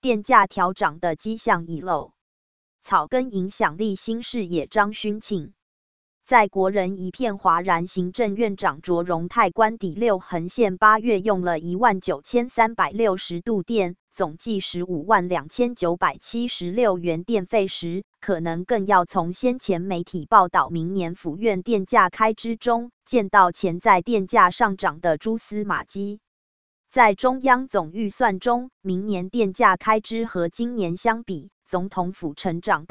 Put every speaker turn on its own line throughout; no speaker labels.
电价调涨的迹象已露。草根影响力新视野张勋庆。在国人一片哗然，行政院长卓荣泰官邸6横线8月用了19360度电，总计152976元电费时，可能更要从先前媒体报道明年府院电价开支中，见到潜在电价上涨的蛛丝马迹。在中央总预算中，明年电价开支和今年相比，总统府成长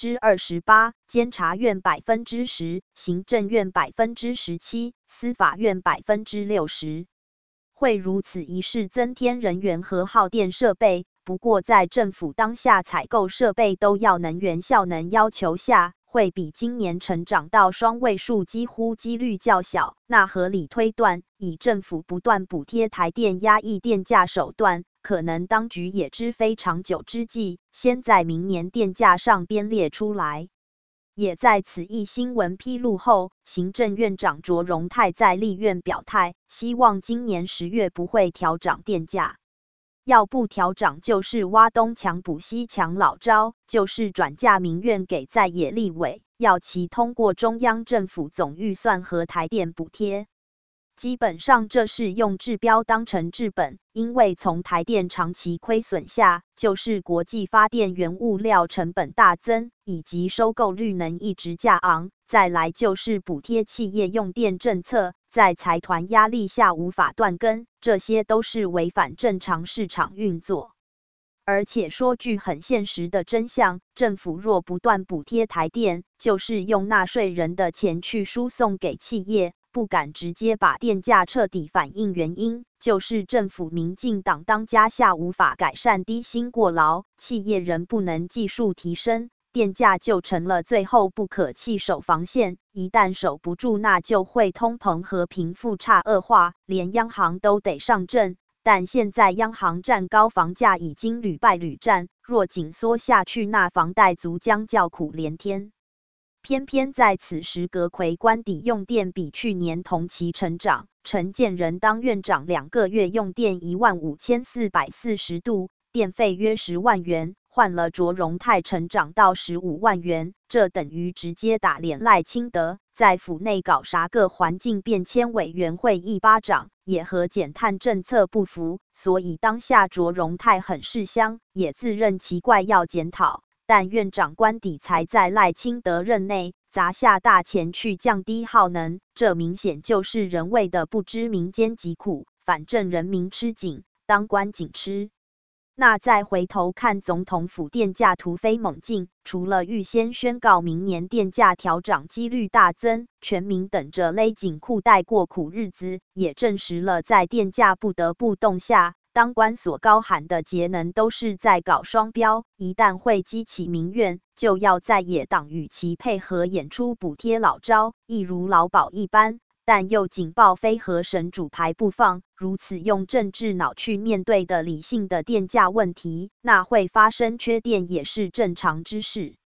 28%，监察院10%，行政院17%，司法院60%。会如此一事增添人员和耗电设备，不过在政府当下采购设备都要能源效能要求下，会比今年成长到双位数几乎几率较小。那合理推断，以政府不断补贴台电压抑电价手段，可能当局也知非长久之计，先在明年电价上编列出来。也在此一新闻披露后，行政院长卓荣泰在立院表态，希望今年10月不会调涨电价。要不调涨就是挖东墙补西墙老招，就是转嫁民怨给在野立委，要其通过中央政府总预算和台电补贴。基本上这是用治标当成治本，因为从台电长期亏损下，就是国际发电原物料成本大增，以及收购绿能一直价昂，再来就是补贴企业用电政策，在财团压力下无法断根，这些都是违反正常市场运作。而且说句很现实的真相，政府若不断补贴台电，就是用纳税人的钱去输送给企业，不敢直接把电价彻底反映原因，就是政府民进党当家下无法改善低薪过劳，企业仍不能技术提升，电价就成了最后不可弃守防线，一旦守不住，那就会通膨和贫富差恶化，连央行都得上阵。但现在央行占高房价已经屡败屡战，若紧缩下去，那房贷族将叫苦连天。偏偏在此时，阁揆官邸用电比去年同期成长，陈建仁当院长2个月用电15440度，电费约10万元，换了卓荣泰成长到15万元，这等于直接打脸赖清德，在府内搞啥个环境变迁委员会一巴掌，也和减碳政策不符，所以当下卓荣泰很识相，也自认奇怪要检讨。但院长官邸才在赖清德任内砸下大钱去降低耗能，这明显就是人为的不知民间疾苦，反正人民吃紧，当官紧吃。那再回头看总统府电价突飞猛进，除了预先宣告明年电价调涨几率大增，全民等着勒紧裤带过苦日子，也证实了在电价不得不动下，当官所高喊的节能都是在搞双标，一旦会激起民怨，就要在野党与其配合演出补贴老招，一如劳保一般，但又紧抱飞和神主牌不放，如此用政治脑去面对的理性的电价问题，那会发生缺电也是正常之事。